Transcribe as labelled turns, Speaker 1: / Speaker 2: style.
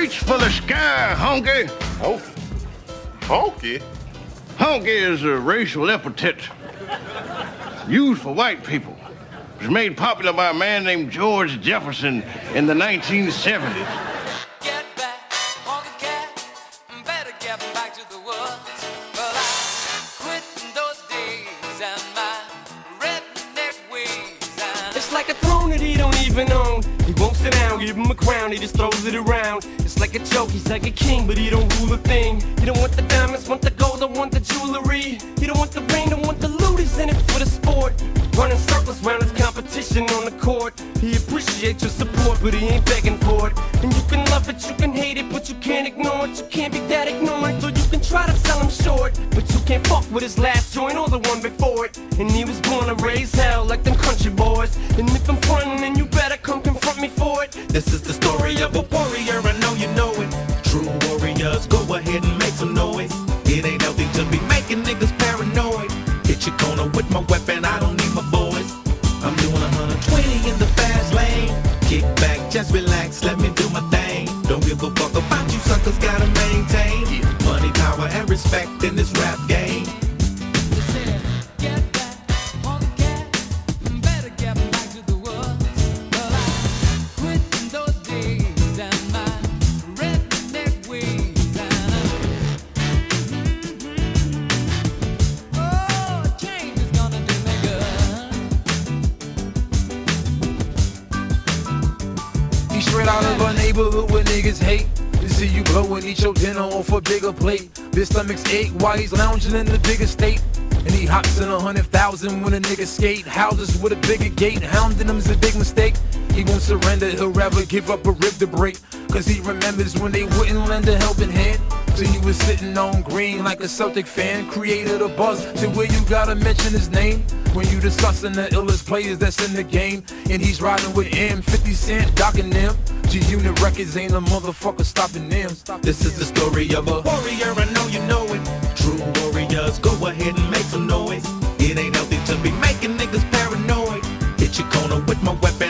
Speaker 1: Reach for the sky, honky.
Speaker 2: Honky? Honky?
Speaker 1: Honky is a racial epithet used for white people. It was made popular by a man named George Jefferson in the 1970s.
Speaker 3: Get back, honky cat, better get back to the woods. Well, I quit those days and my redneck ways.
Speaker 4: It's like a throne that he don't even own. He won't sit down, give him a crown, he just throws it around. It's like a joke, he's like a king, but he don't rule a thing. He don't want the diamonds, want the gold, don't want the jewelry. He don't want the ring, don't want the loot, he's in it for the sport. Running circles round his competition on the court. He appreciates your support, but he ain't begging for it. And you can love it, you can hate it, but you can't ignore it. You can't be that ignorant, or you can try to sell him short. But you can't fuck with his last joint or the one before it. And he was born to raise hell like them country boys. And if I'm frontin', then you better come confront me for it.
Speaker 5: This is the story of a warrior, I know you know it. True warriors, go ahead and make some noise. It ain't healthy to be making niggas paranoid. Hit your corner with my weapon, I don't need my boys. I'm doing 120 in the fast lane. Kick back, just relax, let me do my thing. Don't give a fuck about you suckers, gotta maintain money, power, and respect in this rap game.
Speaker 6: Straight out of a neighborhood where niggas hate to see you blow and eat your dinner off a bigger plate. His stomach's ache while he's lounging in the bigger state. And he hops in 100,000 when a nigga skate. Houses with a bigger gate, hounding him's a big mistake. He won't surrender, he'll rather give up a rib to break. Cause he remembers when they wouldn't lend a helping hand. So he was sitting on green like a Celtic fan. Created a buzz to where you gotta mention his name when you discussing the illest players that's in the game. And he's riding with M, 50 Cent, docking them. G-Unit Records ain't a motherfucker stopping them.
Speaker 5: This is the story of a warrior, I know you know it. True warriors, go ahead and make some noise. It ain't healthy to be making niggas paranoid. Hit your corner with my weapon.